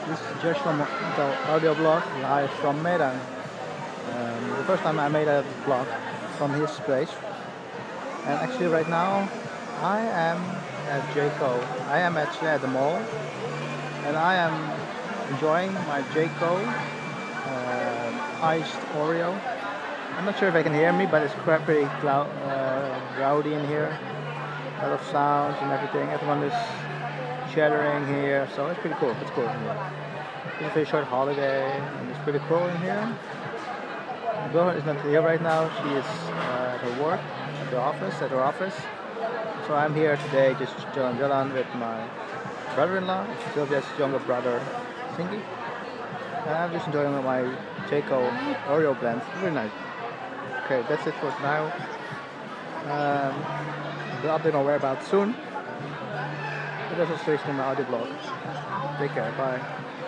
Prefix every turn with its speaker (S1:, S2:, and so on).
S1: This is Josh from the audio blog live from Medan. The first time I made a blog from his place, and actually right now I am at Jayco. I am actually at the mall, and I am enjoying my Jayco iced Oreo. I'm not sure if I can hear me, but it's quite pretty rowdy in here. A lot of sounds and everything. Everyone is chattering here, so it's pretty cool. It's cool in here. It's a very short holiday, and it's pretty cool in here. My girlfriend is not here right now. She is at her work, at her office. So I'm here today just jalan-jalan with my brother-in-law, Sylvia's younger brother, Sinky. And I'm just enjoying my Jayco Oreo blend. Very nice. Okay, that's it for now. We'll update my whereabouts soon. But that's also in my audio blog. Take care. Bye.